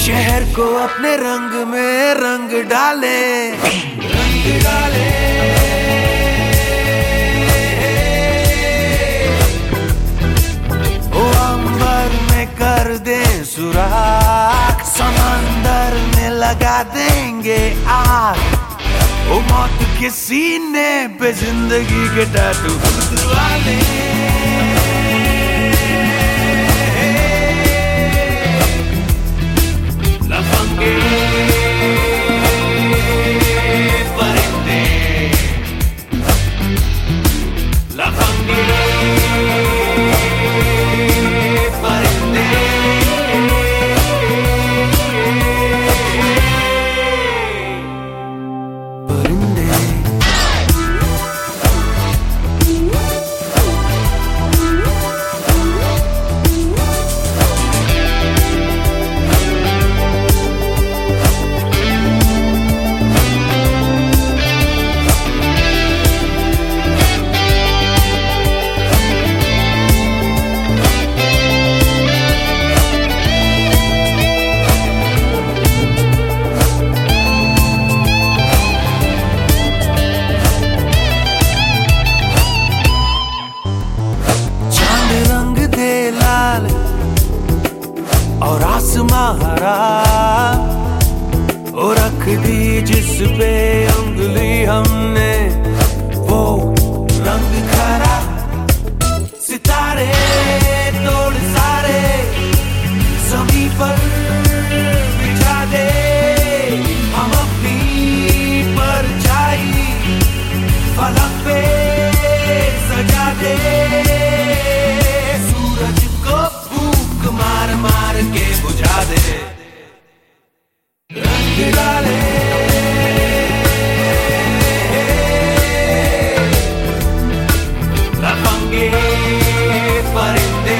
शहर को अपने रंग में रंग डाले, रंग डाले। ओ अंबर में कर दे सुराख, समंदर में लगा देंगे आग। ओ मौत के सीने पे जिंदगी के टैटू वाले। लफंगे परिंदे, लफंगे परिंदे। और आसमां हरा, और रख दी जिस पे उंगली हमने वो रंग खरा। सितारे तोड़ सारे ज़मीं पर बिछा दे, हम अपनी परछाई फलक पे सजा दे। सूरज को फूंक मार मार के बुझा दे, रंग डाले। लफंगे परिंदे,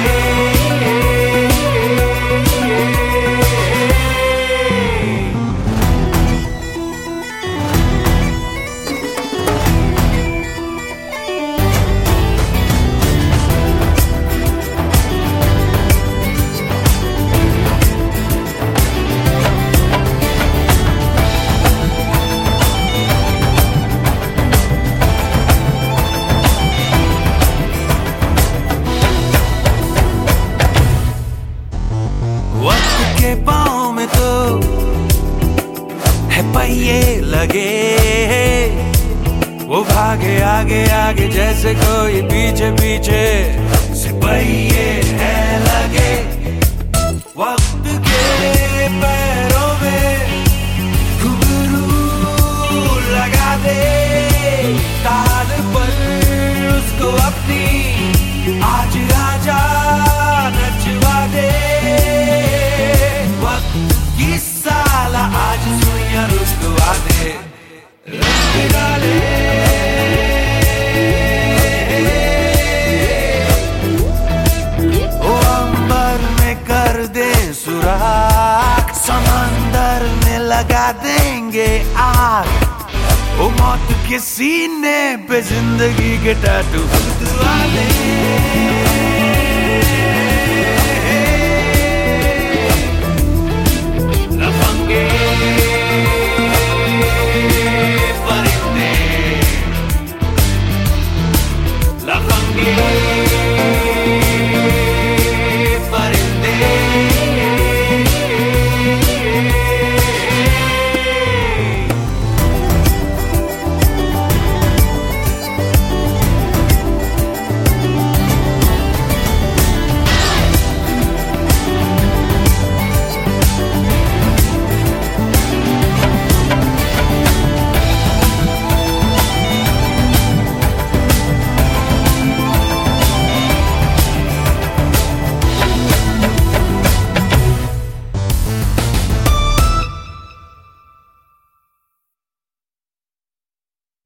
पाँव में तो है पहिए लगे, वो भागे आगे आगे जैसे कोई पीछे पीछे सिपहिए है लगे। वक्त के पैरों में घुंघरू लगा दे, ताल पर उसको अपनी आज राजा नचवा दे। ये साला आज सुइया रुसवा दे, रंग डाले। ओ अंबर में कर दे सुराख, समंदर में लगा देंगे आग। ओ मौत के सीने पे जिंदगी के टैटू वाले।